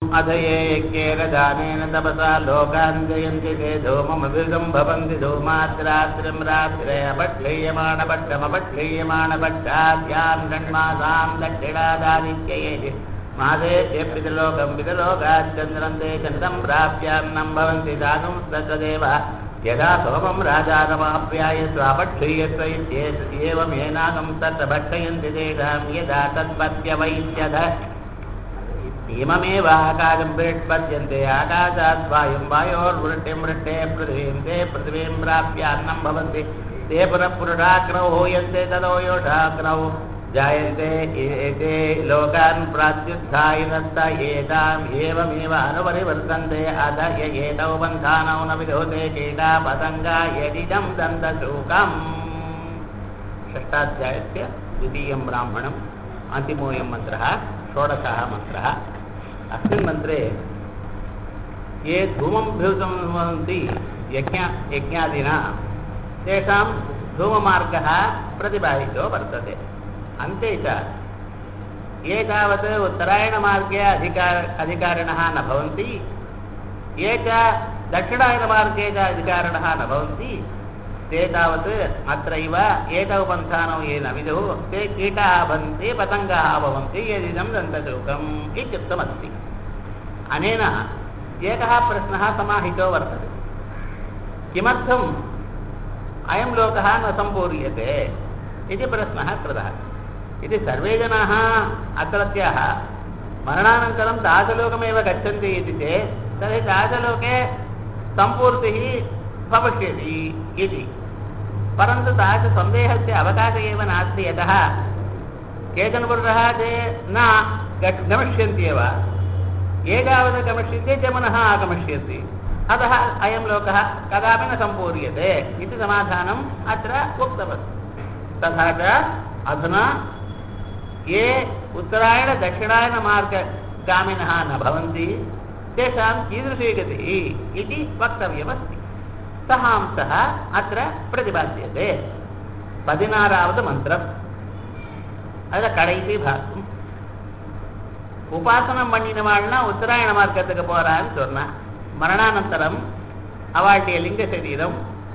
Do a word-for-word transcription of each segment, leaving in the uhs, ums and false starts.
अधये यज्ञेन दानेन तपसा लोकान् जयन्ति ते धूममभिर्गं भवन्ति धूमाद्रात्रिं रात्रे अपक्लीयमाणपट्टमपक्लीयमाणपट्टाद्यां षण्मासां दक्षिणादादित्यये मासे पितृलोकं पितृलोकाच्चन्द्रं ते चन्द्रं प्राप्यान्नं भवन्ति दातुं तदेव यदा सोमं राजानमाप्याय स्वापक्षीयस्व इत्येवमेनागं तत्र भक्षयन्ति तेषां यदा तत्पत्यवैद्यध इममेव आकाशं प्रेष्पद्यन्ते आकाशात् वायुं वायोर्वृष्टिं वृष्टे पृथिवीं ते पृथिवीं प्राप्य अन्नं भवन्ति ते पुनः पुरुषाग्नौ हूयन्ते ततो योषाग्नौ जायन्ते एते लोकान् प्रात्युत्थायिनस्त एताम् एवमेव अनुपरिवर्तन्ते अध य एतौ बन्धानौ न विधोते कीटा पतङ्गा यदिदं दन्तशूकम् षष्ठाध्यायस्य द्वितीयं ब्राह्मणम् अन्तिमोऽयं मन्त्रः षोडशः मन्त्रः अस्मिन् मन्त्रे ये धूमं भ्युसंवन्ति यज्ञ यज्ञादिना तेषां धूममार्गः प्रतिपादितो वर्तते अन्ते च ये तावत् उत्तरायणमार्गे अधिकार अधिकारिणः न भवन्ति ये च दक्षिणायनमार्गे च अधिकारिणः न भवन्ति ते तावत् अत्रैव एतौ पन्थानौ ये न विदुः ते कीटाः भवन्ति पतङ्गाः भवन्ति यदिदं दन्तशूकम् इत्युक्तमस्ति अनेन एकः प्रश्नः समाहितो वर्तते किमर्थम् अयं लोकः न सम्पूर्यते इति प्रश्नः कृतः इति सर्वे जनाः अत्रत्याः मरणानन्तरं दासलोकमेव गच्छन्ति इति चेत् तर्हि दासलोके सम्पूर्तिः भविष्यति इति परन्तु तादृश सन्देहस्य अवकाशः एव नास्ति यतः केचन पुरुषाः ते न गमिष्यन्त्येव ये तावत् गमिष्यन्ति ते पुनः आगमिष्यन्ति अतः अयं लोकः कदापि न सम्पूर्यते इति समाधानम् अत्र उक्तमस्ति तथा च अधुना ये उत्तरायणदक्षिणायनमार्गगामिनः न भवन्ति तेषां कीदृशी गतिः इति वक्तव्यमस्ति सः अंशः अत्र प्रतिपाद्यते பதினாறாவது மந்திரம் அதில் கடைசி பாகம் உபாசனம் பண்ணினவாள்னா உத்தராயண மார்க்கத்துக்கு போறான்னு சொன்னா மரணானந்தரம் அவளுடைய லிங்க சரீரம்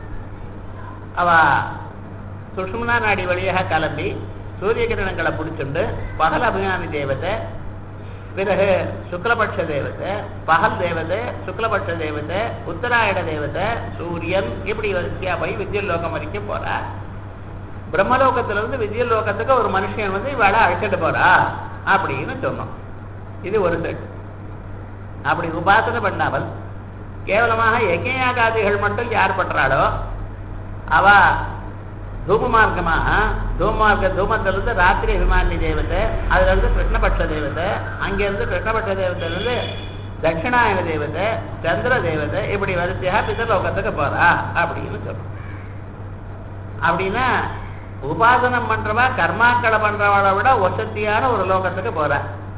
அவ சுஷ்மனா நாடி வழியாக கிளம்பி சூரிய கிரணங்களை பிடிச்சுண்டு பகல் அபிமானி தேவதை பிறகு சுக்லபட்ச தேவதை பகல் தேவதை சுக்லபட்ச தேவதை உத்தராயண தேவதை சூரியன் இப்படி வரிசையா போய் வித்யலோகம் வரைக்கும் போறா பிரம்மலோகத்துல இருந்து வித்யலோகத்துக்கு ஒரு மனுஷன் வந்து இவளை அழைச்சிட்டு போறா அப்படின்னு சொன்னோம் இது ஒரு செட் அப்படி உபாசனை பண்ணாமல் கேவலமாக யஜ்ஞயாகாதிகள் மட்டும் யார் பண்றாளோ அவ தூம மார்க்கமாக தூமார்க்க தூமத்திலிருந்து ராத்திரி அபிமானி தேவதை அதுல இருந்து கிருஷ்ணபட்ச தேவதை அங்கிருந்து கிருஷ்ணபட்ச தேவதையிலிருந்து தட்சிணாயன தேவதை சந்திர தேவதை இப்படி வரிசையாக பிதர்லோகத்துக்கு போறா அப்படின்னு சொல்றோம் அப்படின்னா உபாசனம் பண்றவா கர்மாக்களை பண்றவளை விட வசதியான ஒரு லோகத்துக்கு போறா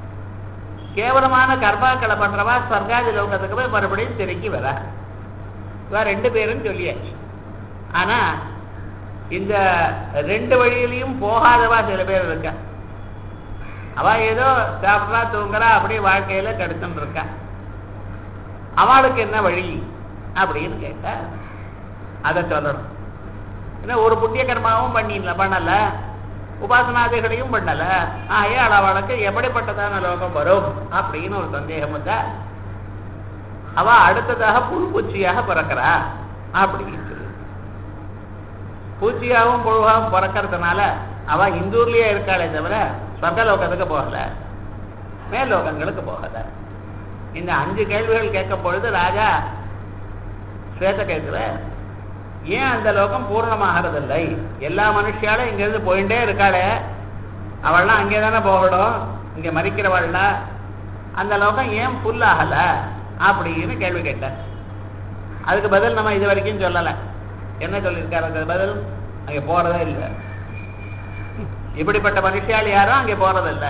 கேவலமான கர்மாக்களை பண்றவா ஸ்வர்காதி லோகத்துக்கு போய் மறுபடியும் திரும்பி வரா இவ ரெண்டு பேரும் சொல்லியாச்சு ஆனா இந்த ரெண்டு வழியிலையும் போகாதவா சில பேர் இருக்கா அவ ஏதோ சாப்பிட்றா தூங்குறா அப்படியே வாழ்க்கையில கடுத்துன்னு இருக்கா அவளுக்கு என்ன வழி அப்படின்னு கேட்டா அதை சொல்லணும் ஏன்னா ஒரு புண்ணிய கர்மாவும் பண்ணிடல பண்ணல உபாசனாதிகளையும் பண்ணல ஆகையால் அவளுக்கு எப்படிப்பட்டதான லோகம் வரும் அப்படின்னு ஒரு சந்தேகம் வந்தா அவ அடுத்ததாக புழு பூச்சியாக பிறக்கிறா அப்படின்னு சொல்லி பூச்சியாகவும் புழுவாகவும் பிறக்கிறதுனால அவ இந்தூர்லயே இருக்காளே தவிர சொர்க்கலோகத்துக்கு போகல மேல்லோகங்களுக்கு போகல இந்த அஞ்சு கேள்விகள் கேட்கும் பொழுது ராஜா ஸ்வேத கேட்கிற ஏன் அந்த லோகம் பூர்ணமாகிறதில்லை எல்லா மனுஷியாலும் இங்கிருந்து போயிட்டே இருக்காளே அவள்லாம் அங்கே தானே போகணும் இங்க மறிக்கிறவள்னா அந்த லோகம் ஏன் புல் ஆகல அப்படின்னு கேள்வி கேட்டேன் அதுக்கு பதில் நம்ம இது வரைக்கும் சொல்லலை என்ன சொல்லியிருக்காரு அதுக்கு பதில் அங்கே போறதே இல்லை இப்படிப்பட்ட மனுஷியால் யாரும் அங்கே போறதில்லை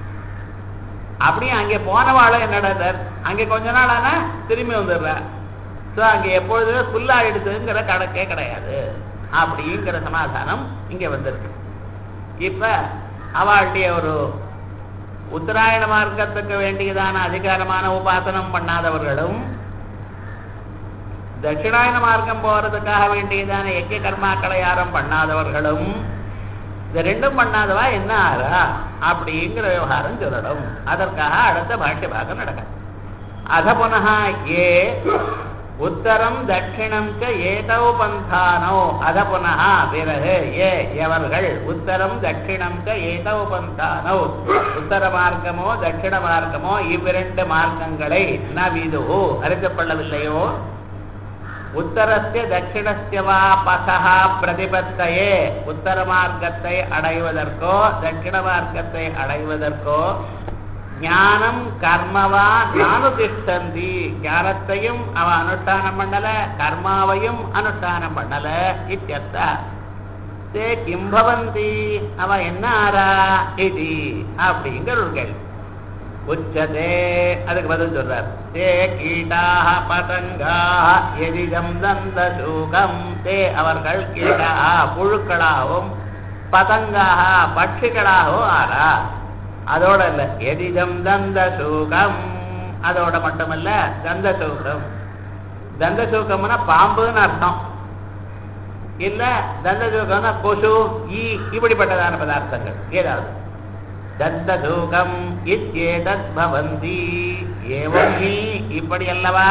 அப்படியே அங்கே போனவாளும் என்னடா சார் அங்கே கொஞ்ச நாள் ஆனா திரும்பி வந்துடுற ஸோ அங்கே எப்பொழுதுமே புல்லாயிடுதுங்கிற கணக்கே கிடையாது அப்படிங்கிற சமாதானம் இங்கே வந்திருக்கு. இப்ப அவளுடைய ஒரு உத்தராயண மார்க்கத்துக்கு வேண்டியதான அதிகாரமான உபாசனம் பண்ணாதவர்களும் தட்சிணாயன மார்க்கம் போறதுக்காக வேண்டியதான யஜ்ய கர்மாக்களை யாரும் பண்ணாதவர்களும் இந்த ரெண்டும் பண்ணாதவா என்ன ஆறா அப்படிங்கிற விவகாரம் சொல்லணும். அதற்காக அடுத்த பாஷ்ய பாகம் நடக்கும். அத புனः ஏ உத்தரம் தட்சிணம் ச ஏதௌ பந்தானோ அத புனः பிறகு ஏ எவர்கள் உத்தரம் தட்சிணம் ச ஏதௌ பந்தானோ உத்தர மார்க்கமோ தட்சிண மார்க்கமோ இவ்விரண்டு மார்க்கங்களை ந விதுஹு அறிந்து கொள்ளவில்லையோ உத்தரஸ்ய தட்சிணஸ்ய வா பதஹ பிரதிபத்தயே உத்தர மார்க்கத்தை அடைவதற்கோ தட்சிண மார்க்கத்தை அடைவதற்கோ ஞானம் கர்மவா நானுதிஷ்டந்தி ஞானத்தையும் அவ அனுஷ்டானம் பண்ணல கர்மாவையும் அனுஷ்டானம் பண்ணல இத்தியர்த்தா தே கிம் பவந்தி அவ என்ன ஆறா இது அப்படிங்கிற ஒரு கேள்வி. உச்சதே அதுக்கு பதில் சொல்றார். தே கீட்டாக பதங்காக எதிதம் தந்த சூகம் தே அவர்கள் கீட்டாக புழுக்களாகவும் பதங்காக பட்சிகளாகவும் ஆறா. அதோட இல்ல எதிதம் தந்த சூகம் அதோட மட்டுமல்ல தந்த சூகம் தந்த சூகம்னா பாம்புன்னு அர்த்தம் இல்ல தந்த சூகம்னா கொசு ஈ இப்படிப்பட்டதான பதார்த்தங்கள் ஏதாவது தந்த சூகம் இத்யேதத் பவந்தி ஏவம் ஹி இப்படி அல்லவா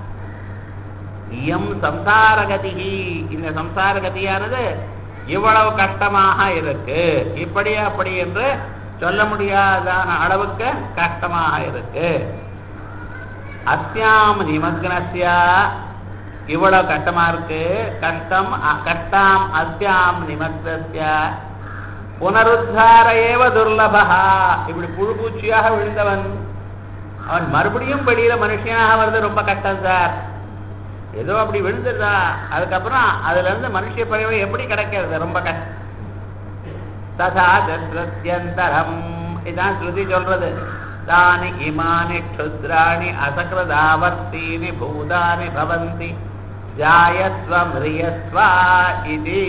இயம் சம்சாரகதி இந்த சம்சாரகதியானது இவ்வளவு கஷ்டமாக இருக்கு இப்படி அப்படி என்று சொல்ல முடியாதான அளவுக்கு கஷ்டமாக இருக்கு. அஸ்யாம் நிமக்னஸ்யா இவ்வளவு கஷ்டமா இருக்கு கஷ்டம் கஷ்டாம் அஸ்யாம் நிமக்னஸ்யா புனருத்தார ஏவ துர்லபா இப்படி புழு பூச்சியாக விழுந்தவன் அவன் மறுபடியும் வெளியில மனுஷனாக வருது ரொம்ப கஷ்டம் சார். ஏதோ அப்படி விழுந்துருதா அதுக்கப்புறம் அதுல இருந்து மனுஷ பறவை எப்படி கிடைக்கிறது ரொம்ப கஷ்டம். ததா தத்ரத்யந்தரம் இதான் ஸ்ருதி சொல்றது. தானி இமானி க்ஷுத்ராணி அசக்ரதாவர்த்தீனி பூதானி பவந்தி ஜாயஸ்வ மிரியஸ்வா இதி.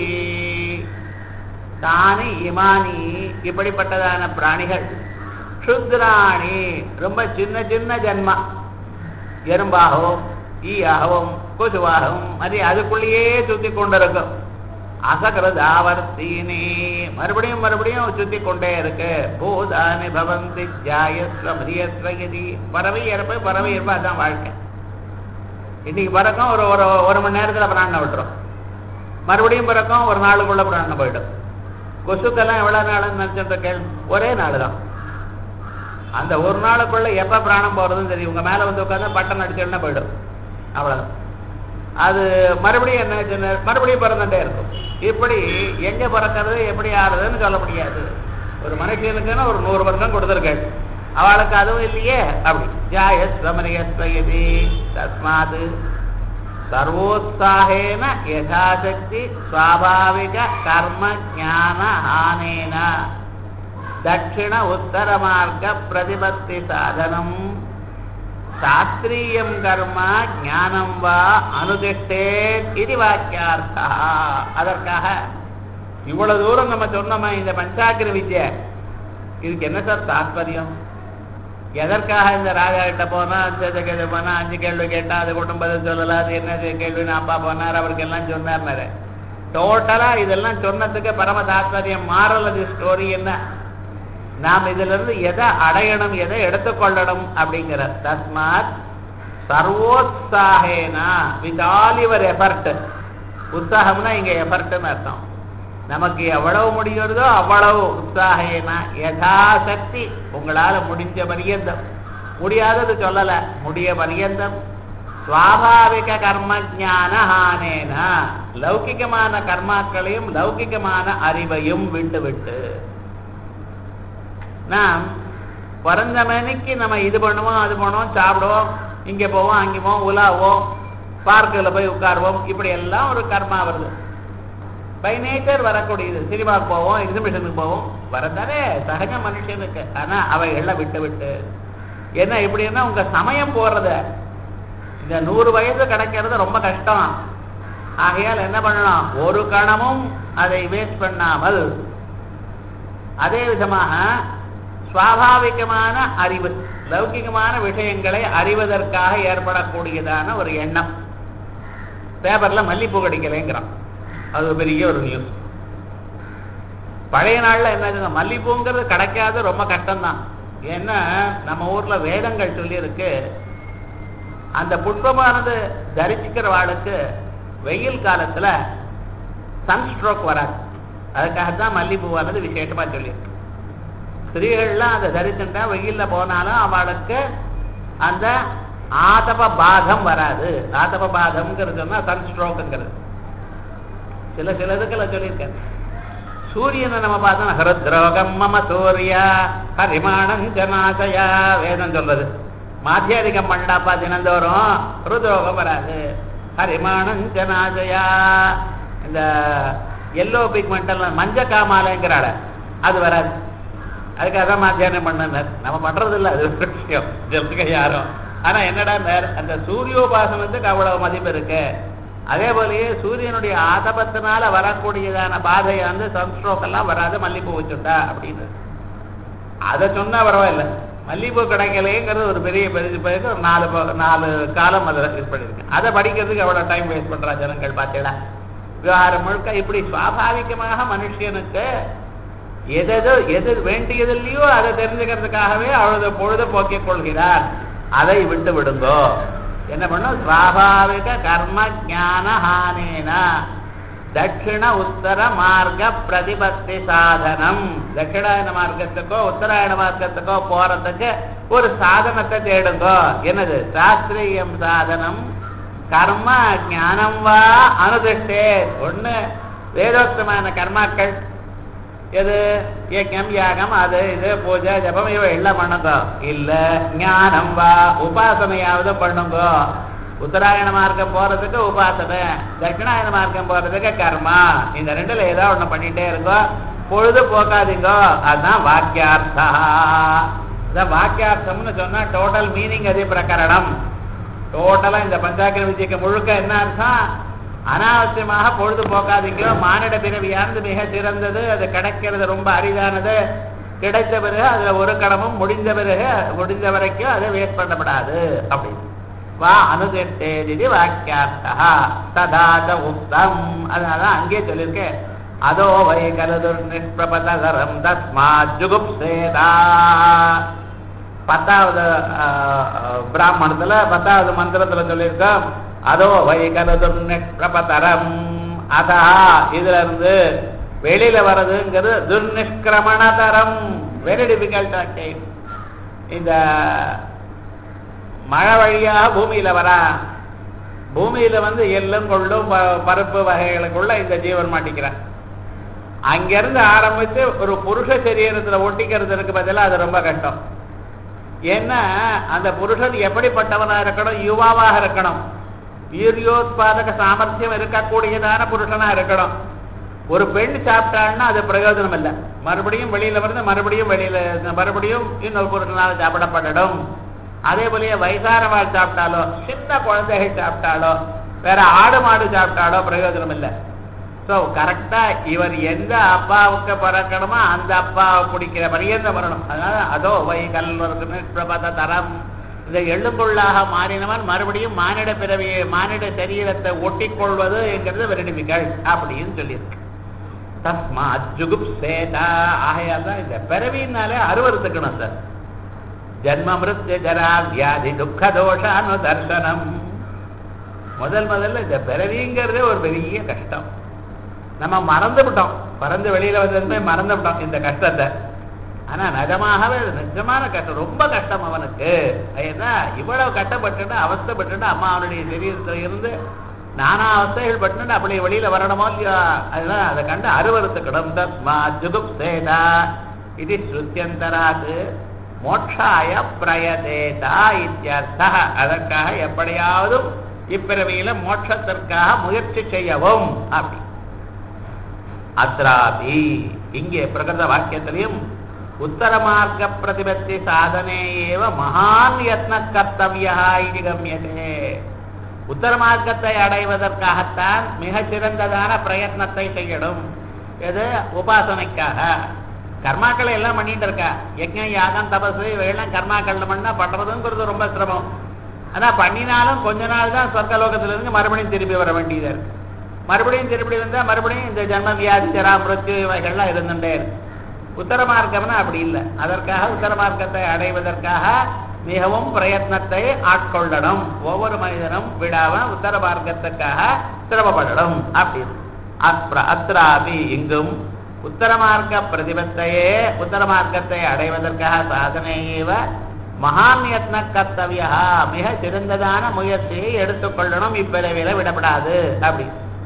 தானி இமானி இப்படிப்பட்டதான பிராணிகள் க்ஷுத்ராணி ரொம்ப சின்ன சின்ன ஜன்மா எறும்பாகவும் ஈயாகவும் கொசுவாகவும் அது அதுக்குள்ளேயே சுத்தி கொண்டிருக்கும். அசகிருதாவர்த்தீனி மறுபடியும் மறுபடியும் சுத்தி கொண்டே இருக்கு. பூதானி பவந்தி ஜாயஸ்வ மிரியஸ்வ இதி. பறவை இறப்பு பறவை இருப்பா தான் வாழ்க்கை. இன்னைக்கு பிறக்கும் ஒரு ஒரு ஒரு மணி நேரத்துல பிராணம் விட்டுரும் மறுபடியும் பிறக்கும் ஒரு நாளுக்குள்ள பிராணம் போயிடும். கொசுக்கெல்லாம் எவ்வளவு நாள் நினைச்சிட்டு கேள்வி ஒரே நாள் தான். அந்த ஒரு நாளுக்குள்ள எப்ப பிராணம் போறதுன்னு தெரியும். உங்க மேல வந்து உட்காந்து பட்டன் அடிச்சோன்னா போயிடும் அவ்வளவுதான். அது மறுபடியும் என்ன மறுபடியும் பிறந்துட்டே இருக்கும். இப்படி எங்க பிறக்கிறது எப்படி ஆறுதுன்னு சொல்ல முடியாது. ஒரு மனுஷனுக்குன்னு ஒரு நூறு வருஷம் கொடுத்துருக்காள் அவளுக்கு அதுவும் இல்லையே அப்படி. ஜாயஸ்வமரியஸ்வயதி தஸ்மாது சர்வோத்சாகேன யதாசக்தி ஸ்வாபாவிக கர்ம ஞான ஆனேன தட்சிண உத்தர மார்க்க பிரதிபத்தி சாதனம் சாஸ்திரியம் கர்ம ஞானம் வா அனுதிஷ்டே இது வாக்கியார்த்தா. அதற்காக இவ்வளவு தூரம் நம்ம சொன்னோமா இந்த பஞ்சாக்கிர வித்யை இதுக்கு என்ன சார் தாத்பரியம்? எதற்காக இந்த ராஜா கிட்ட போனா அஞ்சு கேள்வி போனா அஞ்சு கேள்வி கேட்டா அது கொண்டும் பதில் சொல்லலாம். அது என்ன கேள்வின்னு அப்பா போனார் அவருக்கு எல்லாம் சொன்னார். டோட்டலா இதெல்லாம் சொன்னதுக்கு பரம தாத்பரியம் மாறலது ஸ்டோரி என்ன நாம் இதுல இருந்து எதை அடையணும் எதை எடுத்துக்கொள்ளணும் அப்படிங்கிற. தஸ்மாத் சர்வோத்சாகேனா வித் ஆல் யுவர் எஃபர்ட். உற்சாகம்னா இங்க எஃபர்ட்னு அர்த்தம். நமக்கு எவ்வளவு முடிகிறதோ அவ்வளவு உற்சாகேனா யதாசக்தி உங்களால முடிஞ்ச பரியந்தம் முடியாதது சொல்லல முடிய பரியந்தம் சுவாபாவிக கர்ம ஞான ஹானேனா லௌகிகமான கர்மாக்களையும் லௌகிகமான அறிவையும் விட்டு விட்டு நாம் பிறந்த மணிக்கு நம்ம இது பண்ணுவோம் அது பண்ணுவோம் சாப்பிடுவோம் இங்கே போவோம் அங்கே போவோம் உலாவோம் பார்க்கில் போய் உட்காருவோம் இப்படி எல்லாம் ஒரு கர்மா வருது. பை நேச்சர் வரக்கூடியது. சினிமாவுக்கு போவோம் எக்ஸிபிஷனுக்கு போவோம் வரதானே சகஜ மனுஷனுக்கு. ஆனா அவை எல்லாம் விட்டு விட்டு என்ன இப்படின்னா உங்க சமயம் போடுறத இந்த நூறு வயது கிடைக்கிறது ரொம்ப கஷ்டம். ஆகையால் என்ன பண்ணணும் ஒரு கணமும் அதை வேஸ்ட் பண்ணாமல் அதே விதமாக சுவாபாவிகமான அறிவு, லௌகிகமான விஷயங்களை அறிவதற்காக ஏற்படக்கூடியதான ஒரு எண்ணம். பேப்பர்ல மல்லிப்பூ கிடைக்கலைங்கிறான், அது பெரிய ஒரு நியூஸ். பழைய நாள்ல என்ன, மல்லிப்பூங்கிறது கிடைக்காது ரொம்ப கஷ்டம்தான். ஏன்னா நம்ம ஊர்ல வேதங்கள் சொல்லி இருக்கு, அந்த புஷ்பமானது தரிசிக்கிறவாளுக்கு வெயில் காலத்துல சன்ஸ்ட்ரோக் வராது. அதுக்காகத்தான் மல்லிப்பூவானது விசேஷமா சொல்லியிருக்கு. ஸ்திரீகள்லாம் அதை தரிச்சுட்டா வெயில்ல போனாலும் அவளுக்கு அந்த ஆதப பாதம் வராது. ஆதப பாதம்ங்கிறது சொன்னா சன்ஸ்ட்ரோக்குங்கிறது. சில சில இதுக்களை சொல்லியிருக்கேன். சூரியனை நம்ம பார்த்தோம், ஹருத்ரோகம் மம சூர்யா ஹரிமானம் ஜனாசயா வேதம் சொல்றது. மாத்தியாதிகம் பண்ணாப்பா தினந்தோறும் ஹருத்ரோகம் வராது. ஹரிமானம் ஜனாசயா இந்த எல்லோ பிக்மெண்டல் மஞ்ச காமாலைங்கிறாಳ அது வராது. அதுக்காக தான் மாத்தியானம் பண்ண நம்ம பண்றது இல்லை, அது ஒரு விஷயம் ஜெல்லுக்க யாரும். ஆனா என்னடா அந்த சூரியோபாசனத்துக்கு அவ்வளவு மதிப்பு இருக்கு. அதே போலயே சூரியனுடைய ஆதபத்தினால வரக்கூடியதான பாதையை வந்து சன்ஸ்ட்ரோக் எல்லாம் வராது மல்லிப்பூ வச்சுட்டா அப்படின்னு அதை சொன்னா பரவாயில்ல. மல்லிப்பூ கிடைக்கலைங்கிறது ஒரு பெரிய பெரிய ஒரு நாலு நாலு காலம் அதில் இது பண்ணியிருக்கேன். அதை படிக்கிறதுக்கு எவ்வளோ டைம் வேஸ்ட் பண்றா ஜனங்கள் பார்த்தீங்களா. விவகாரம் முழுக்க இப்படி சுவாபாவிகமாக மனுஷனுக்கு எதோ எது வேண்டியதில்லையோ அதை தெரிஞ்சுக்கிறதுக்காகவே அவ்வளவு பொழுது போக்கிக் கொள்கிறார். அதை விட்டு விடுங்கோ. என்ன பண்ணும், சுவாபாவிக கர்ம ஞான ஹானேன தட்சிண உத்தர மார்க்க பிரதிபத்தி சாதனம். தட்சிணாயன மார்க்கத்துக்கோ உத்தராயண மார்க்கத்துக்கோ போறதுக்கு ஒரு சாதனத்தை தேடுங்கோ. என்னது? சாஸ்திரியம் சாதனம் கர்ம ஞானம் வா அனுதிஷ்டே. ஒண்ணு வேதோக்தமான கர்மாக்கள், எது யஜ்ஞம் யாகம் அது இது பூஜை ஜபம் இவ எல்லாம் பண்ணுங்க. இல்ல ஞானம் வா உபாசனையாவது பண்ணுங்க. உத்தராயண மார்க்கம் போறதுக்கு உபாசனை, தட்சிணாயன மார்க்கம் போறதுக்கு கர்மா. இந்த ரெண்டுல ஏதாவது ஒண்ணு பண்ணிட்டே இருக்கோ, பொழுது போக்காதீங்கோ. அதுதான் வாக்கியார்த்தா. வாக்கியார்த்தம்னு சொன்னா டோட்டல் மீனிங் அதே பிரகரணம். டோட்டலா இந்த பஞ்சாக்கிர விஜய்க்கு முழுக்க என்ன அர்த்தம்? அனாவசியமாக பொழுது போக்காதீங்க. மானிட பிறவியானது மிக சிறந்தது, அது கிடைக்கிறது ரொம்ப அரிதானது. கிடைத்த பிறகு அதுல ஒரு கடமும் முடிந்த பிறகு முடிந்த வரைக்கும் அதை வேஸ்ட் பண்ணப்படாது அப்படின்னு வா அனுதிஷ்டேதி வாக்கியார்த்தா ததாத உக்தம். அதனாலதான் அங்கே சொல்லியிருக்கேன், அதோ வை கலதுர் நிஷ்பிரபதரம் தஸ்மாத் ஜுகுப்சேதா. பத்தாவது பிராமணத்துல பத்தாவது மந்திரத்துல சொல்லியிருக்கோம், அதோ வை கலதுர் நிஷ்பிரபதரம். அதா இதுல இருந்து வெளியில வர்றதுங்கிறது துர்நிஷ்கிரமணதரம், வெரி டிஃபிகல்ட் டைம். இந்த மழை வழியா பூமியில வரா, பூமியில வந்து எல்லும் கொள்ளும் பருப்பு வகைகளுக்குள்ள இந்த ஜீவன் மாட்டிக்கிறான். அங்கிருந்து ஆரம்பிச்சு ஒரு புருஷ சரீரத்துல ஒட்டிக்கிறதுக்கு பதிலாக அது ரொம்ப கஷ்டம். ஏன்னா அந்த புருஷன் எப்படிப்பட்டவனா இருக்கணும்? யுவாவாக இருக்கணும், வீரியோத்பாதக சாமர்த்தியம் இருக்கக்கூடியதான புருஷனா இருக்கணும். ஒரு பெண் சாப்பிட்டாள்னா அது பிரயோஜனம் இல்லை, மறுபடியும் வெளியில வந்து மறுபடியும் வெளியில மறுபடியும் இன்னொரு புருஷனால சாப்பிடப்படணும். அதே போலயே வயசானவாள் சாப்பிட்டாலோ சின்ன குழந்தைகள் சாப்பிட்டாலோ வேற ஆடு மாடு சாப்பிட்டாலோ பிரயோஜனம் இல்லை. ஸோ கரெக்டா இவர் எந்த அப்பாவுக்கு பிறக்கணுமோ அந்த அப்பாவை பிடிக்கிற பரியந்த வரணும். அதனால அதோ வை கல்வர்க்கு தரம். இதை எள்ளுக்குள்ளாக மாறினவன் மறுபடியும் மானிட பிறவியை மானிட சரீரத்தை ஒட்டிக்கொள்வது என்கிறது வெரி டிஃபிகல்ட் அப்படின்னு சொல்லியிருக்கு. தஸ்மா ஜுகுப்சேதா. ஆகையால் தான் இந்த பிறவினாலே அருவருத்துக்கணும் சார். ஜன்ம மிருத்ய ஜரா வியாதி துக்க தோஷானு தர்சனம். முதல் முதல்ல இந்த பிறவிங்கிறதே ஒரு பெரிய கஷ்டம். நம்ம மறந்து விட்டோம், பறந்து வெளியில வந்ததுமே மறந்து விட்டோம் இந்த கஷ்டத்தை. ஆனா நிஜமாகவே நிஜமான கஷ்டம், ரொம்ப கஷ்டம் அவனுக்கு. ஏன்னா இவ்வளவு கஷ்டப்பட்டு அவஸ்தைப்பட்டு அம்மா அவனுடைய சரீரத்துல இருந்து நானா அவஸ்தைகள் பட்டு அப்படி வெளியில வரணுமோ இல்லையா? அதுதான் அதை கண்டு அருவருத்துக்கணும். தஸ்மா ஜுகுப்சேதா இது ஸ்ருத்தியந்தராது மோட்சாய பிரயதேதா இத்தியர்த்தா. அதற்காக எப்படியாவது இப்பிறவியில மோட்சத்திற்காக முயற்சி செய்யவும். அப்படி அத்ராபி இங்கே பிரகிருத வாக்கியத்திலையும் உத்தர மார்க்க பிரதிபத்தி சாதனே ஏவ மகான் யத்ன கர்த்தவ்யா இது கம்யதே. உத்தர மார்க்கத்தை அடைவதற்காகத்தான் மிக சிறந்ததான பிரயத்னத்தை செய்யணும். எது? உபாசனைக்காக. கர்மாக்களை எல்லாம் பண்ணிட்டு இருக்கா. யஜ்ஞம் யாகம் தபசு இவையெல்லாம் கர்மாக்கள் பண்ணா பண்றதுங்கிறது ரொம்ப சிரமம். ஆனா பண்ணினாலும் கொஞ்ச நாள் தான் சொர்க்கலோகத்துல இருந்து மறுபடியும் திரும்பி வர வேண்டியதா இருக்கு. மறுபடியும் திருப்பி வந்தா மறுபடியும் இந்த ஜன்ம வியாதி ஜரா மிருத்யு இவைகள்லாம் இருந்துட்டே இருக்கு. உத்தர மார்க்கம்னா அப்படி இல்லை. அதற்காக உத்தர மார்க்கத்தை அடைவதற்காக மிகவும் பிரயத்னத்தை ஆட்கொள்ளணும். ஒவ்வொரு மனிதனும் விடாம உத்தர மார்க்கத்துக்காக சிரமப்படணும் அப்படின்னு. அத்ராபி இங்கும் உத்தர மார்க்க பிரதிபத்தையே உத்தர மார்க்கத்தை அடைவதற்காக சாதனையேவ மகான் யத்ன கர்த்தவியா மிக சிறந்ததான முயற்சியை எடுத்துக்கொள்ளணும். இப்பிறவில விடப்படாது அப்படி.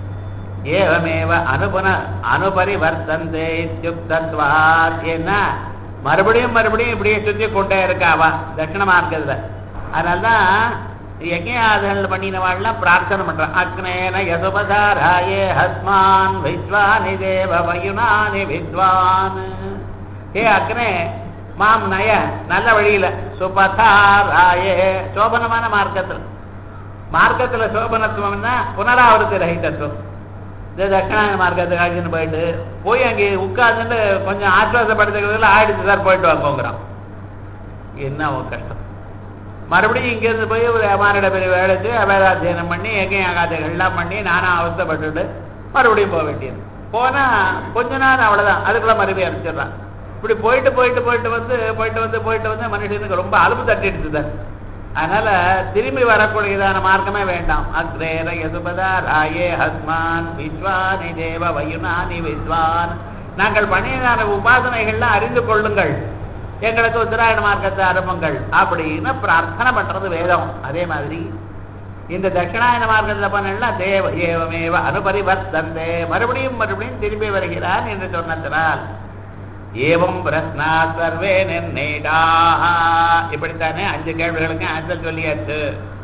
ஏவமேவ அனுபன அனுபரிவர்த்தந்தே இத்யுக்தத்வாத். என்ன மறுபடியும் மறுபடியும் இப்படியே சுற்றி கொண்டே இருக்காவா தட்சிண மார்க்கத்துல. அதனால்தான் யஜ்ஞாதிகள் பண்ணினவாள்லாம் பிரார்த்தனை பண்றான். அக்னேன யசுபதாராயே ஹஸ்மான் விஸ்வானி தேவ வயுனானி வித்வான். ஹே அக்னே மாம் நய நல்ல வழியில சுபதாராயே சோபனமான மார்க்கத்துல. மார்க்கத்துல சோபனத்துவம்னா புனராவர்த்தி ரஹிதத்துவம். இந்த தட்சிணாயன மார்க்கத்துக்கு ஆட்சின்னு போயிட்டு போய் அங்கே உட்கார்ந்துட்டு கொஞ்சம் ஆஸ்வாசப்படுத்துறதுல ஆயிடுச்சு சார் போயிட்டு வாங்கோங்கிறான். என்ன கஷ்டம். மறுபடியும் இங்கேருந்து போய் ஒரு அமாரிட பெரிய வேலைச்சு அபேதாத்தியனம் பண்ணி எங்கேயும் ஆகாதங்கள் எல்லாம் பண்ணி நானும் அவஸ்தப்பட்டுட்டு மறுபடியும் போக வேண்டியது. போனா கொஞ்ச நாள் அவ்வளவுதான், அதுக்குள்ள மறுபடியும் அனுப்பிச்சிடுறான். இப்படி போயிட்டு போயிட்டு போயிட்டு வந்து போயிட்டு வந்து போயிட்டு வந்து மனுஷனுக்கு ரொம்ப அலுப்பு தட்டிடுச்சு சார். அதனால திரும்பி வரக்கூடியதான மார்க்கமே வேண்டாம். அக்ரேர யசுபதா ராயே ஹஸ்மான் விஸ்வானி தேவ வயுனானி வித்வான். நாங்கள் பண்ணியதான உபாசனைகள்லாம் அறிந்து கொள்ளுங்கள், எங்களுக்கு உத்தராயண மார்க்கத்தை அரும்புங்கள் அப்படின்னு பிரார்த்தனை பண்றது வேதம். அதே மாதிரி இந்த தட்சிணாயன மார்க்கத்தை பண்ணலாம் தேவ ஏவமேவ அனுபரிவர்த்தந்தே மறுபடியும் மறுபடியும் திரும்பி வருகிறான் என்று சொன்னதனால் ஏவம் பிரஸ்னா சர்வே நிர்ணயிதா. இப்படித்தானே அஞ்சு கேள்விகளுக்கு ஆன்சர் சொல்லியாச்சு.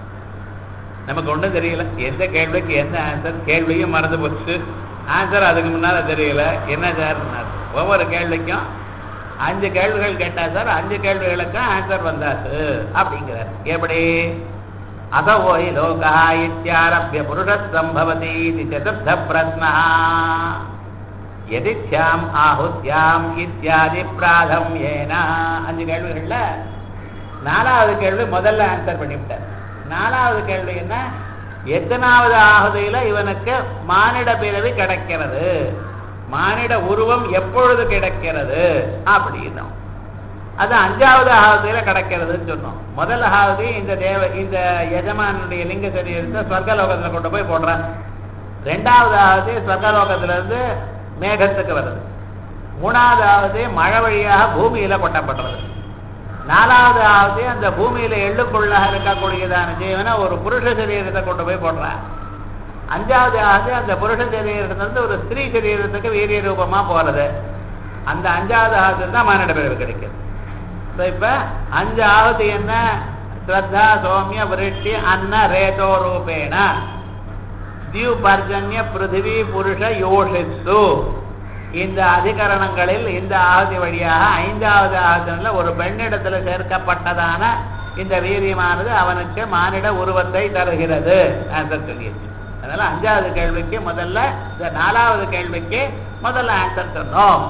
நமக்கு ஒன்றும் தெரியல எந்த கேள்விக்கு எந்த ஆன்சர். கேள்வியும் மறந்து போச்சு, ஆன்சர் அதுக்கு முன்னால தெரியல. என்ன சார் ஒவ்வொரு கேள்விக்கும் அஞ்சு கேள்விகள் கேட்டா சார், அஞ்சு கேள்விகளுக்கும் ஆன்சர் வந்தாச்சு அப்படிங்கிறார். எப்படி அதவோய் லோகா இத்யாரப்ய புருஷ சம்பவதி சதுர்த்த பிரஸ்னா எதித்யாம் ஆஹுத்யாம் இத்தியாதி பிராதம் ஏனா. அஞ்சு கேள்விகள்ல நாலாவது கேள்வி முதல்ல ஆன்சர் பண்ணிவிட்டார். நாலாவது கேள்வி என்ன, எத்தனாவது ஆகுதியில இவனுக்கு மானிட பிறவி கிடைக்கிறது, மானிட உருவம் எப்பொழுது கிடைக்கிறது அப்படின்னு. அது அஞ்சாவது ஆகுதியில கிடைக்கிறதுன்னு சொன்னோம். முதல் ஆகுதி இந்த தேவ இந்த எஜமானுடைய லிங்க சரீரத்தை ஸ்வர்கலோகத்துல கொண்டு போய் போடுறான். ரெண்டாவது ஆகுதி ஸ்வர்கலோகத்துல இருந்து மேகத்துக்கு வருது. மூணாவதாவது மழை வழியாக பூமியில கொட்டப்படுறது. நாலாவது ஆவது அந்த பூமியில எள்ளுக்குள்ளாக இருக்கக்கூடியதான ஜீவனை ஒரு புருஷ சரீரத்தை கொண்டு போய் போடுறான். அஞ்சாவது ஆவது அந்த புருஷ சரீரத்திலிருந்து ஒரு ஸ்திரீ சரீரத்துக்கு வீரிய ரூபமா போறது. அந்த அஞ்சாவது ஆவது தான் மானிட பிறவி கிடைக்குது. இப்ப அஞ்சு ஆவது என்ன, ஸ்ரத்தா சௌமிய விருஷ்டி அன்ன ரேதோ ரூபேண தியூ பர்ஜன்ய பிருத்திவி புருஷ யோஷித்து. இந்த அதிகரணங்களில் இந்த ஆகுதி வழியாக ஐந்தாவது ஆகுதியில் ஒரு பெண்ணிடத்துல சேர்க்கப்பட்டதான இந்த வீரியமானது அவனுக்கு மானிட உருவத்தை தருகிறது ஆன்சர் சொல்லிடுச்சு. அதனால அஞ்சாவது கேள்விக்கு முதல்ல, இந்த நாலாவது கேள்விக்கு முதல்ல ஆன்சர் சொன்னோம்.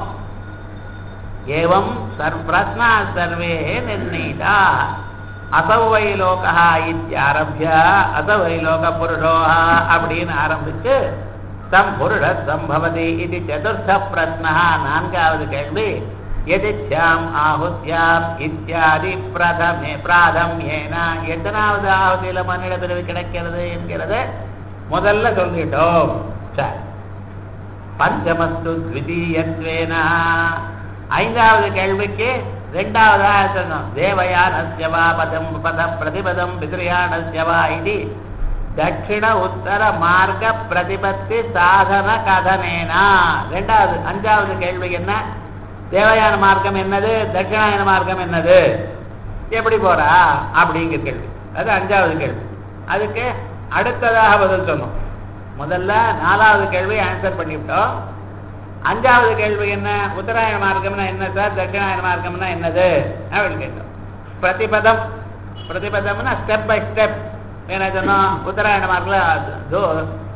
ஏவம் பிரஸ்னா சர்வே நிர்ணயிதா அசவை லோகா இத்தியாரபிய அசவை லோக புருஷோஹா அப்படின்னு ஆரம்பிச்சு தம் புருஷ சம்பவதி இது சதுர்த்த பிரஸ்னா நான்காவது கேள்வி. எதித்யாம் ஆஹுத்யாம் இத்தியாதி பிரதமே பிராதம் ஏனா எத்தனாவது ஆகுதியில மனித பிறவி கிடைக்கிறது என்கிறத முதல்ல சொல்லிட்டோம். சரி, பஞ்சமஸ்து த்விதீயத்வேனா ஐந்தாவது கேள்விக்கு ரெண்டாவதாக சொன்னோம். தேவயானஸ்யவா பதம் பத பிரதிபதம் பித்ரியானஸ்யவா இது தட்சிண உத்தர மார்க்க பிரதிபத்தி சாதன கதனேனா. ரெண்டாவது அஞ்சாவது கேள்வி என்ன, தேவயான மார்க்கம் என்னது, தட்சிணாயன மார்க்கம் என்னது, எப்படி போறா அப்படிங்கிற கேள்வி. அது அஞ்சாவது கேள்வி. அதுக்கு அடுத்ததாக பதில் சொன்னோம். முதல்ல நாலாவது கேள்வி ஆன்சர் பண்ணிவிட்டோம். அஞ்சாவது கேள்வி என்ன, உத்தராயண மார்க்கம்னா என்ன சார், தட்சிணாயன மார்க்கம்னா என்னது அப்படின்னு கேட்டோம். பிரதிபதம் பிரதிபதம்னா ஸ்டெப் பை ஸ்டெப் என்ன சொன்னோம். உத்தராயண மார்க்கில்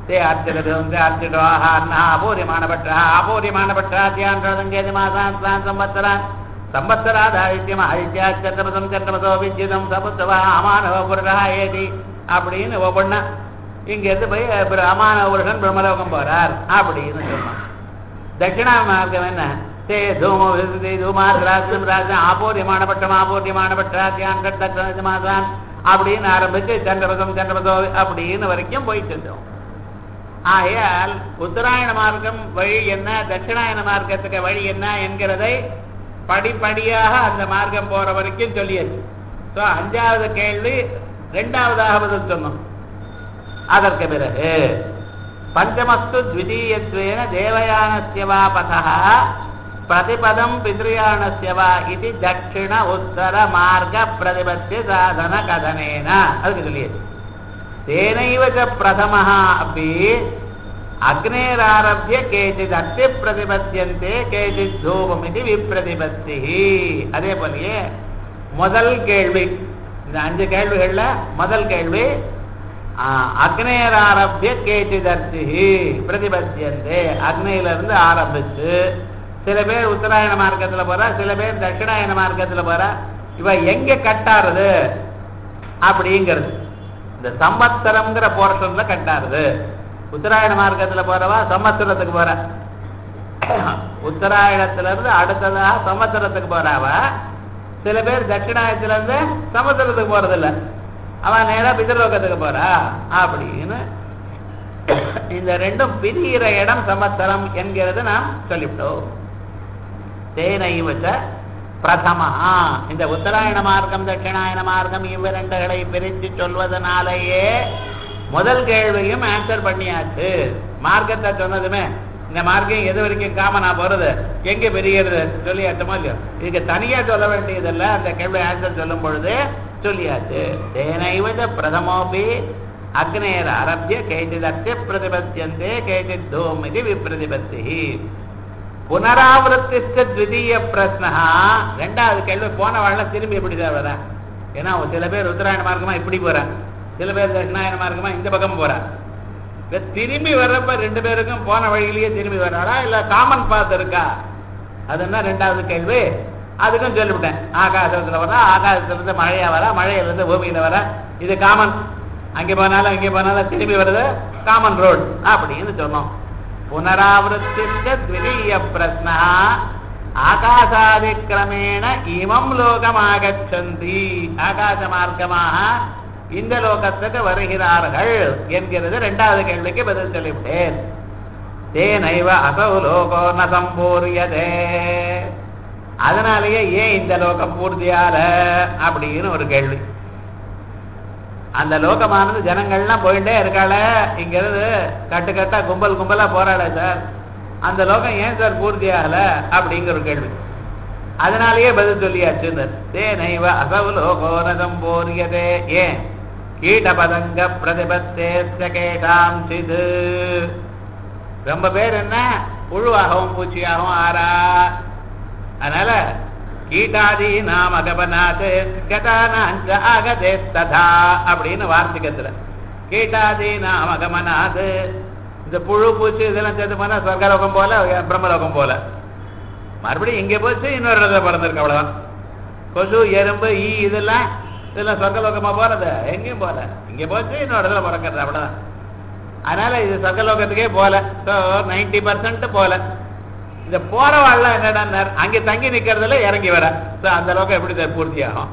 தே அர்ச்சகதம் தே அர்ச்சிடோஹ அன்னஹ அபூரியமானபட்டஹ அபூரியமானபட்டாத்யான்றதங்கேதி மாசான் ஸ்லான் சம்பத்சரான் சம்பத்சராதாதித்யம் ஆதித்யாச்சந்திரமதம் சந்திரமதோ வித்யுதம் சமுத்சவா அமானவ புருஷா ஏதி அப்படின்னு ஒவ்வொன்னா இங்கேருந்து போய் அமானவ புருஷன் பிரம்மலோகம் போறார் அப்படின்னு சொன்னான். தட்சிணா மார்க்கம் என்ன? தே தூமோ விருதி தூமாத்ராஜம் ராஜன் ஆபூரியமானபட்டம் ஆபூரியமானபட்டாத்யான் மாசான் அப்படின்னு ஆரம்பிச்சு சந்திரபதம் சந்திரபதோ அப்படின்னு வரைக்கும் போயிட்டு இருந்தோம். ஆகையால் உத்தராயண மார்க்கம் வழி என்ன, தட்சிணாயன மார்க்கத்துக்கு வழி என்ன என்கிறதை படிப்படியாக அந்த மார்க்கம் போற வரைக்கும் சொல்லியாச்சு. ஸோ அஞ்சாவது கேள்வி ரெண்டாவதாக பதில் சொன்னோம். அதற்கு பிறகு பஞ்சமஸ்து த்விதீயத்வேன தேவயானஸ்யவா பதஹ பிரதிபதம் பித்ருயானஸ்யவா இது தட்சிண உத்தர மார்க்க பிரதிபத்திய சாதன கதனேன அதுக்கு சொல்லியாச்சு. தேனைவ ச பிரதமஹ அப்படி அக்னேராரப்ய கேச்சித் அக்னி பிரதிபத்தியந்தே கேச்சித் தூபம் இது விப்ரதிபத்தி. அதே போலயே முதல் கேள்வி, இந்த அஞ்சு கேள்விகள்ல முதல் கேள்வி அக்னேராரப்ய கேச்சிதர்த்தி பிரதிபத்தியந்தே, அக்னியிலிருந்து ஆரம்பிச்சு சில பேர் உத்தராயண மார்க்கத்துல போறா, சில பேர் தட்சிணாயன மார்க்கத்துல போறா. இவ எங்க கட்டாருது அப்படிங்கிறது இந்த சம்பத்சரம்ங்கிற போர்ஷன்ல கட்டாருது. உத்தராயண மார்க்கத்துல போறவா சம்பத்சரத்துக்கு போற, உத்தராயணத்துல இருந்து அடுத்ததாக சம்பத்சரத்துக்கு போறாவ. சில பேர் தட்சிணாயத்துல இருந்து சம்பத்சரத்துக்கு போறது இல்ல, அவன் நேரா பிதர்லோகத்துக்கு போறா அப்படின்னு இந்த ரெண்டும் பிரிகிற இடம் சம்பத்சரம் என்கிறது நாம் சொல்லிவிட்டோம். தேனைவச்ச பிரதமா, இந்த உத்தராயண மார்க்கம் தட்சிணாயன மார்க்கம் இவ்விரண்டுகளை பிரித்து சொல்வதனாலேயே முதல் கேள்வியும் ஆன்சர் பண்ணியாச்சு. மார்க்கத்தை சொன்னதுமே இந்த மார்க்கம் எது வரைக்கும் காமனா போறது, எங்க பெரியது சொல்லியாச்சுமோ இல்லையோ, இதுக்கு தனியா சொல்ல வேண்டியதில்லை. அந்த கேள்வி ஆன்சர் சொல்லும் பொழுது சொல்லியாச்சு. தேனைவச்ச பிரதமோபி அக்னேர ஆரம்பிய கேச்சிதர்த்திய பிரதிபத்தியந்தே கேச்சித் தூமிதி விப்ரதிபத்தி. புனராவருத்திச்ச த்விதீய பிரஸ்னா, ரெண்டாவது கேள்வி போன வாழ்ல திரும்பி எப்படி சார் வர? ஏன்னா சில பேர் உத்தராயண மார்க்கமா இப்படி போறான், சில பேர் தட்சிணாயன மார்க்கமா இந்த பக்கம் போறான். திரும்பி வர்றப்ப ரெண்டு பேருக்கும் போன வழியிலேயே திரும்பி வர்றாரா இல்ல காமன் பாத் இருக்கா? அதுன்னா ரெண்டாவது கேள்வி. அதுக்கும் சொல்லிவிட்டேன். ஆகாசத்துல வர, ஆகாசத்துல இருந்து மழையா வர, மழையில இருந்து பூமியில வர, இது காமன். அங்கே போனாலும் இங்கே போனாலும் திரும்பி வருது காமன் ரோட் அப்படின்னு சொன்னோம். புனராவருத்திச்ச த்விதீய பிரஸ்னா ஆகாசாதிக்கிரமேண இமம் லோகம் ஆகச்சந்தி, ஆகாச மார்க்கமாக இந்த லோகத்துக்கு வருகிறார்கள் என்கிறது ரெண்டாவது கேள்விக்கு பதில் சொல்லிவிட்டேன். தேனைவ அசௌ லோகோ ந சம்பூரியதே, அதனாலேயே ஏன் இந்த லோகம் பூர்த்தியால அப்படின்னு ஒரு கேள்வி. அந்த லோகமானது ஜனங்கள்லாம் போயிட்டே இருக்காள, இங்கிருந்து கட்டு கட்டா கும்பல் கும்பலா போராட சார், அந்த லோகம் ஏன் சார் பூர்த்தி ஆகல அப்படிங்கிற ஒரு கேள்வி. அதனாலேயே பதில் சொல்லியாச்சு. தேனைவ அசௌ லோகோ ந சம்பூரியதே, ஏன் கீட்டபதங்க பிரதிபத்தே கேட்டாம் சிது. ரொம்ப பேர் என்ன புழுவாகவும் பூச்சியாகவும் ஆறா, அதனால கீட்டாதி நாம் அகபனாத் கதானாஞ்ச ஆகதே ததா அப்படின்னு வார்த்திகத்துல கீட்டாதி நாம் அகமனாத், இந்த புழு பூச்சி இதெல்லாம் சேர்த்து போனா சொர்க்கலோகம் போல பிரம்மலோகம் போல, மறுபடியும் இங்கே போச்சு இன்னொரு இடத்துல பிறந்திருக்கு அவ்வளவுதான். கொசு எறும்பு ஈ இதெல்லாம் இதெல்லாம் சொர்க்கலோகமா போறது எங்கேயும் போல, இங்கே போச்சு இன்னொரு இடத்துல பிறக்கிறது அவ்வளவுதான். அதனால இது சொர்க்கலோகத்துக்கே போல. ஸோ நைன்டி பர்சன்ட் போல. இந்த போறவாள்ல என்னடா அங்கே தங்கி நிக்கிறதுல இறங்கி வர, அந்த லோகம் எப்படி பூர்த்தி ஆகும்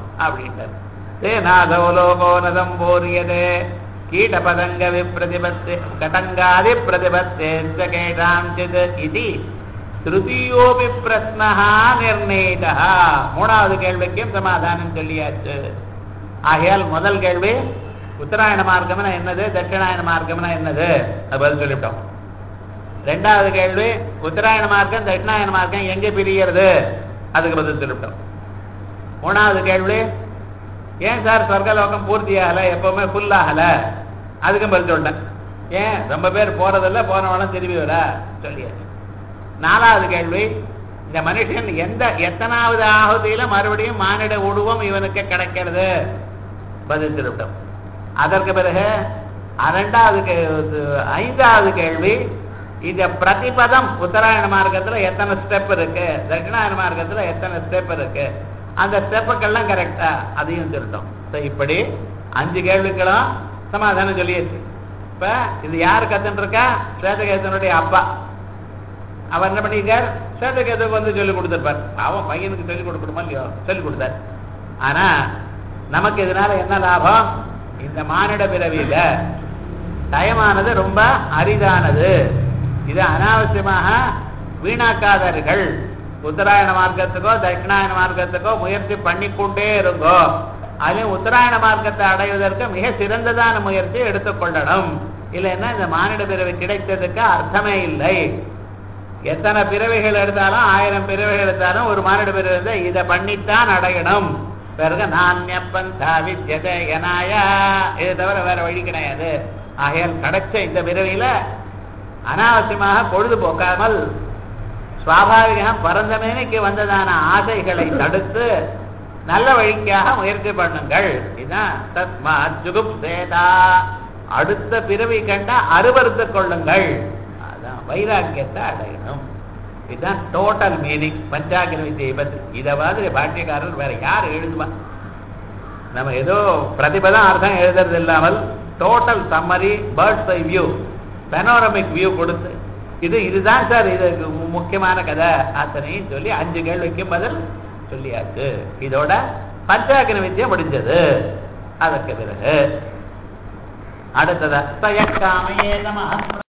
அப்படின்ட்டு. கீட்டபதங்க விப்ரதிபத்தே கட்டங்காதி பிரதிபத்தே கேட்டாஞ்சித் இது திருதியோபி பிரஸ்னா நிர்ணயிதா. மூணாவது கேள்விக்கும் சமாதானம் சொல்லியாச்சு. ஆகையால் முதல் கேள்வி உத்தராயண மார்க்கம்னா என்னது, தட்சிணாயன மார்க்கம்னா என்னது, அது பதில் சொல்லிவிட்டோம். ரெண்டாவது கேள்வி உத்தராயண மார்க்கம் தட்சிணாயன மார்க்கம் எங்க பிரிகிறது, அதுக்கு பதில் சொல்லிவிட்டோம். மூணாவது கேள்வி ஏன் சார் சொர்க்கலோகம் பூர்த்தி ஆகல, எப்பவுமே ஃபுல் ஆகல, அதுக்கும் பதில் சொல்லிட்டேன். ஏன் ரொம்ப பேர் போறதில்ல, போனவனும் திரும்பி வர சொல்லியாச்சு. நாலாவது கேள்வி இந்த மனுஷன் எந்த எத்தனாவது ஆகுதியில மறுபடியும் மானிட உருவம் இவனுக்கு கிடைக்கிறது, பதில் சொல்லிவிட்டோம். அதற்கு பிறகு ரெண்டாவது ஐந்தாவது கேள்வி, இந்த பிரதிபதம் உத்தராயண மார்க்கத்துல எத்தனை ஸ்டெப் இருக்கு, தட்சிணாயன மார்க்கத்துல எத்தனை ஸ்டெப் இருக்கு, அந்த ஸ்டெப்புக்கெல்லாம் கரெக்டா அதையும் சொல்லிட்டோம். இப்படி அஞ்சு கேள்விகளும் சமாதானம் சொல்லியாச்சு. இப்ப இது யாரு கத்துன்னு இருக்கா? ஸ்வேதகேதனுடைய அப்பா. அவர் என்ன பண்ணிருக்கார்? ஸ்வேதகேதுக்கு வந்து சொல்லி கொடுத்துருப்பார். அவன் பையனுக்கு சொல்லிக் கொடுக்கணுமா இல்லையோ சொல்லிக் கொடுத்தார். ஆனா நமக்கு இதனால என்ன லாபம்? இந்த மானிட பிறவியில டயமானது ரொம்ப அரிதானது. இது அனாவசியமாக வீணாக்காதர்கள். உத்தராயண மார்க்கத்துக்கோ தட்சிணாயன மார்க்கத்துக்கோ முயற்சி பண்ணிக்கொண்டே இருங்கோ. அதுலயும் உத்தராயண மார்க்கத்தை அடைவதற்கு மிக சிறந்ததான முயற்சி எடுத்துக்கொள்ளணும். இல்லைன்னா இந்த மானிட பிறவி கிடைத்ததுக்கு அர்த்தமே இல்லை. எத்தனை பிறவைகள் எடுத்தாலும், ஆயிரம் பிறவைகள் எடுத்தாலும் ஒரு மானிட பிறவி இதை பண்ணித்தான் அடையணும். பிறகு நானிய பந்தா வித்யதே யனாயா, இதை தவிர வேற வழி கிடையாது. ஆகையால் கிடைச்ச இந்த பிறவியில அனாவசியமாக பொழுது போக்காமல் சுவாபாவிக பரந்தமேனைக்கு வந்ததான ஆசைகளை தடுத்து நல்ல வழிக்காக முயற்சி பண்ணுங்கள். இதுதான் தஸ்மா ஜுகுப்சேதா, அடுத்த பிறவி கண்ட அருவறுத்து கொள்ளுங்கள். அதான் வைராக்கியத்தை அடையணும். இதுதான் டோட்டல் மீனிங் பஞ்சாகிர வித்தியை பத்தி. இதை மாதிரி பாட்டியக்காரர் வேற யார் எழுதுவா? நம்ம ஏதோ பிரதிபதம் அர்த்தம் எழுதுறது இல்லாமல் total summary, bird's eye view, panoramic view கொடுத்து இது இதுதான் சார் இது முக்கியமான கதை அத்தனையும் சொல்லி அஞ்சு கேள்விக்கு பதில் சொல்லியாச்சு. இதோட பஞ்சாகிர வித்தியை முடிஞ்சது. அதற்கு பிறகு அடுத்ததா